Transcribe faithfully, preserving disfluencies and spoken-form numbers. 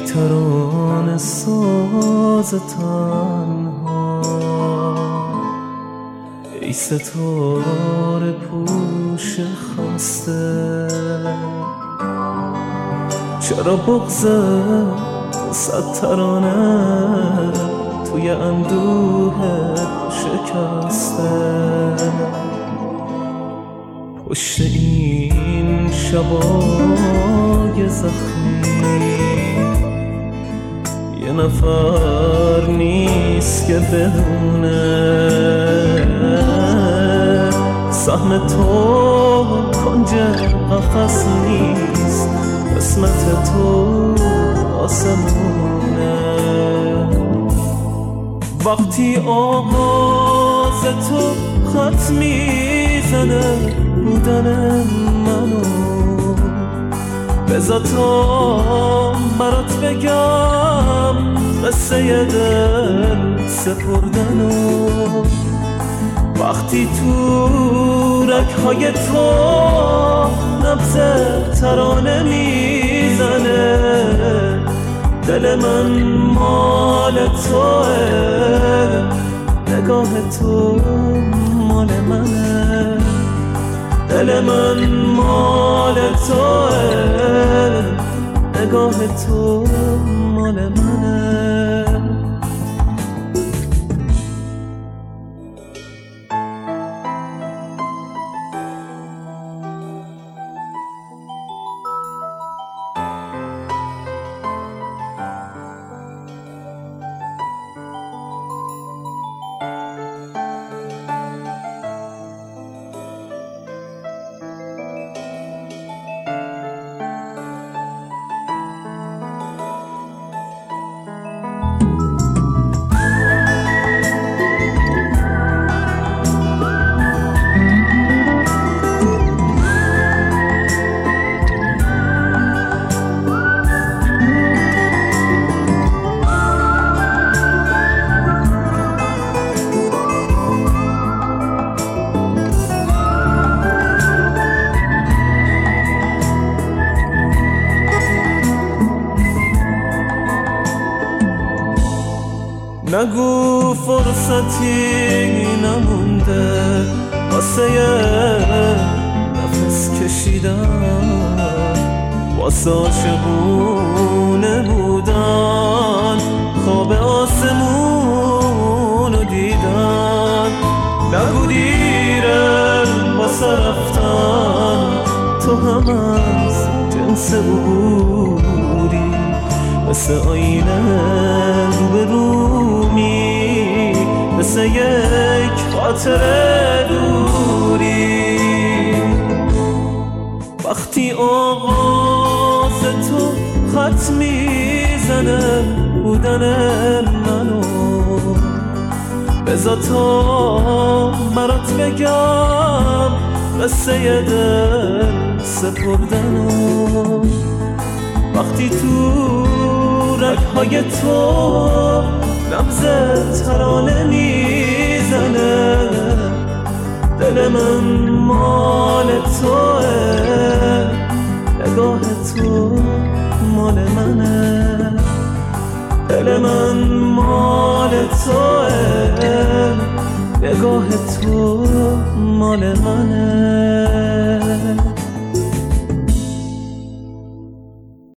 ترانه ساز تنها، ای ستاره پوش خسته، چرا بغضه صد ترانه توی اندوه شکسته؟ پشت این شبای زخمی یه نفر نیست که بدونه سهم تو کنج قفس نیست، قسمت تو آسمونه. وقتی آغاز تو خط میزنه بودن منو، بذار تا برات بگم قصه دل سپردنو. وقتی تو رگ‌های تو نبض ترانه میزنه، دل من مال توه، نگاه تو مال منه. دل من مال توه، نگاه تو مال منه. نگو فرصتی نمونده واسه نفس کشیدن، واسه عاشقونه بودن، خواب آسمونو دیدن. نگو دیره واسه رفتن، تو هم از جنس عبوری، مثل آینه رو به رومی، مثل یک خاطره دوری. وقتی آغاز تو خط میزنه بودن منو، بذار تا برات بگم قصه دل سپردنو. وقتی تو رگ‌های تو نبض ترانه میزنه، دل من مال توه، نگاه تو مال منه. دل من مال توه، نگاه تو مال منه.